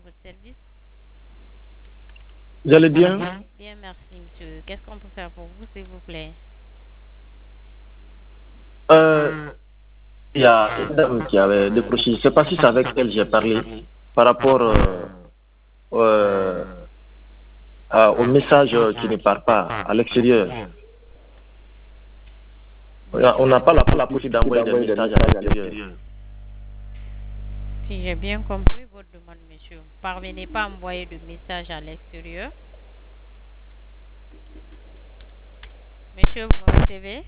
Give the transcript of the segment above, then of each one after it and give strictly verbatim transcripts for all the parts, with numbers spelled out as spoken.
votre service. Vous allez bien? Bien, merci, monsieur. Qu'est-ce qu'on peut faire pour vous, s'il vous plaît? Euh, il y a une dame qui avait décroché, je ne sais pas si c'est avec elle que j'ai parlé, par rapport euh, euh, à- au message qui ne part pas à l'extérieur. On a- on n'a pas la, la possibilité d'envoyer des messages à l'extérieur. Si j'ai bien compris votre demande, monsieur, parvenez pas à envoyer de message à l'extérieur. Monsieur, vous me recevez?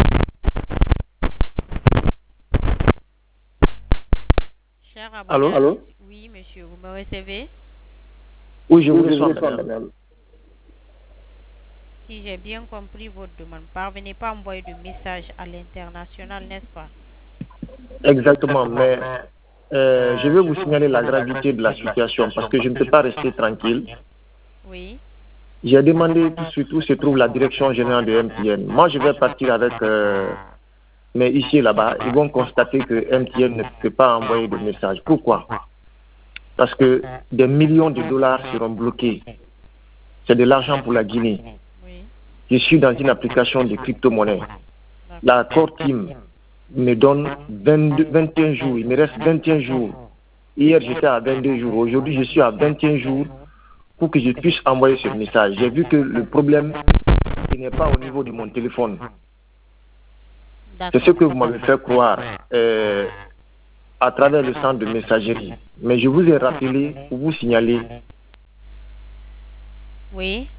Cher abonné. Allô? Allô? Oui, monsieur, vous me recevez? Oui, je vous Oui, je vous reçois, reçois, madame. madame. Si j'ai bien compris votre demande, parvenez pas à envoyer de message à l'international, n'est-ce pas? Exactement, mais euh, je veux vous signaler la gravité de la situation parce que je ne peux pas rester tranquille. Oui. J'ai demandé tout de suite où se trouve la direction générale de M T N. Moi, je vais partir avec euh, mes huissiers là-bas. Ils vont constater que M T N ne peut pas envoyer de message. Pourquoi? Parce que des millions de dollars seront bloqués. C'est de l'argent pour la Guinée. Oui. Je suis dans une application de crypto-monnaie. La D'accord. Core Team me donne vingt-deux, vingt et un jours. Il me reste vingt et un jours. Hier, j'étais à vingt-deux jours. Aujourd'hui, je suis à vingt et un jours pour que je puisse envoyer ce message. J'ai vu que le problème, il n'est pas au niveau de mon téléphone. C'est ce D'accord. que vous m'avez fait croire euh, à travers le centre de messagerie. Mais je vous ai rappelé pour vous signaler Oui.